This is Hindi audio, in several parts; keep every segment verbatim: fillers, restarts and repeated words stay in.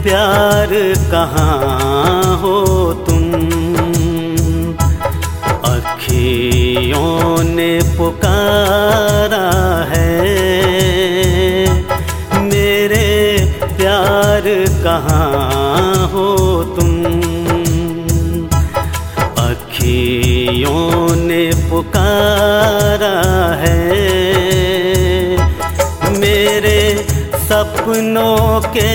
प्यार कहाँ हो तुम, अखियों ने पुकारा है मेरे प्यार कहाँ हो तुम, अखियों ने पुकारा है मेरे सपनों के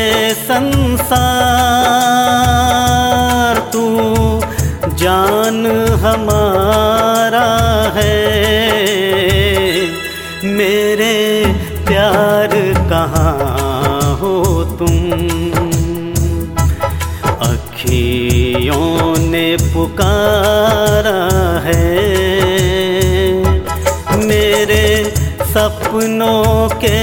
संसार तू जान हमारा है, मेरे प्यार कहाँ हो तुम, अखियों ने पुकारा है मेरे सपनों के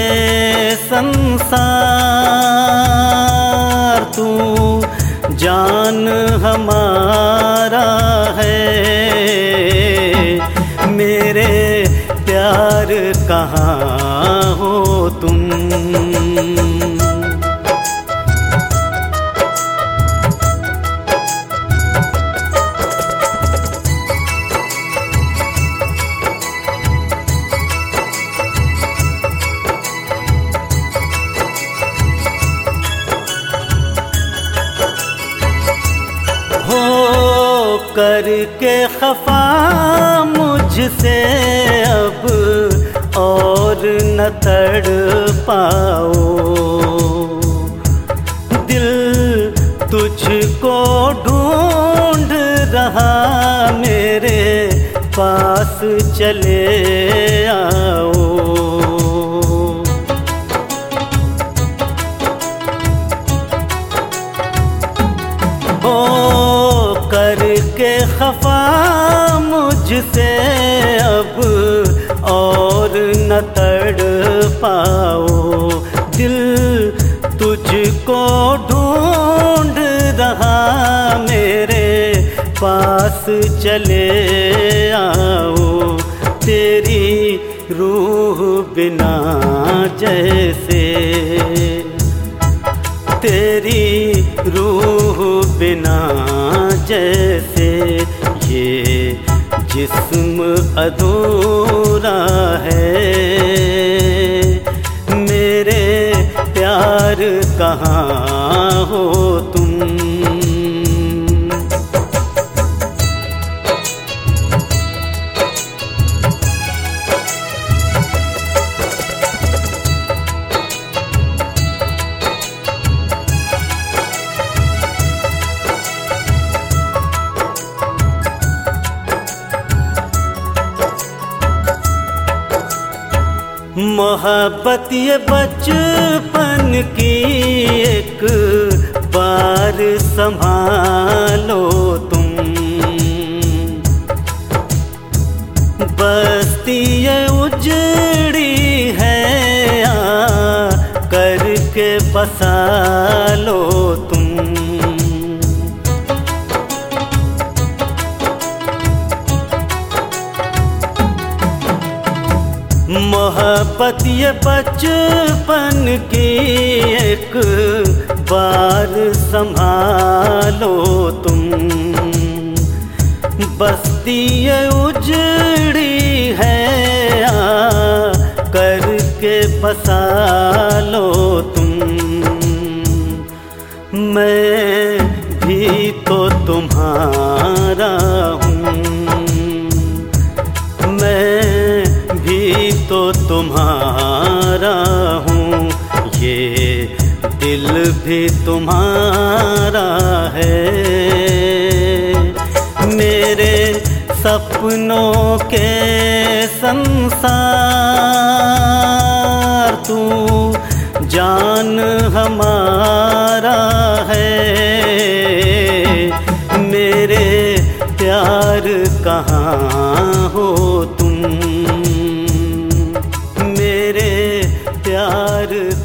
संसार तू जान हमारा है, मेरे प्यार कहाँ हो तुम। हो करके खफा मुझसे अब और न तड़ पाओ, दिल तुझको ढूंढ रहा मेरे पास चले आओ। हो करके खफा मुझसे अब और न तड़ पाओ, दिल तुझको ढूंढ रहा मेरे पास चले आओ। तेरी रूह बिना जैसे, तेरी रूह बिना जैसे ये जिस्म अधूरा है, मेरे प्यार कहाँ हो तुम। मोहब्बत ये बचपन की एक बार संभालो तुम, बस्ती ये उजड़ी है आ करके बसा लो तुम। मोहब्बत ये बचपन की एक बार संभालो तुम, बस्ती ये उजड़ी है आ करके बसा लो तुम। मैं भी तो तुम्हारा हूँ, मैं भी तो तुम्हारा हूँ, ये दिल भी तुम्हारा है, मेरे सपनों के संसार तू जान हमारा है, मेरे प्यार कहाँ हो तुम, मेरे प्यार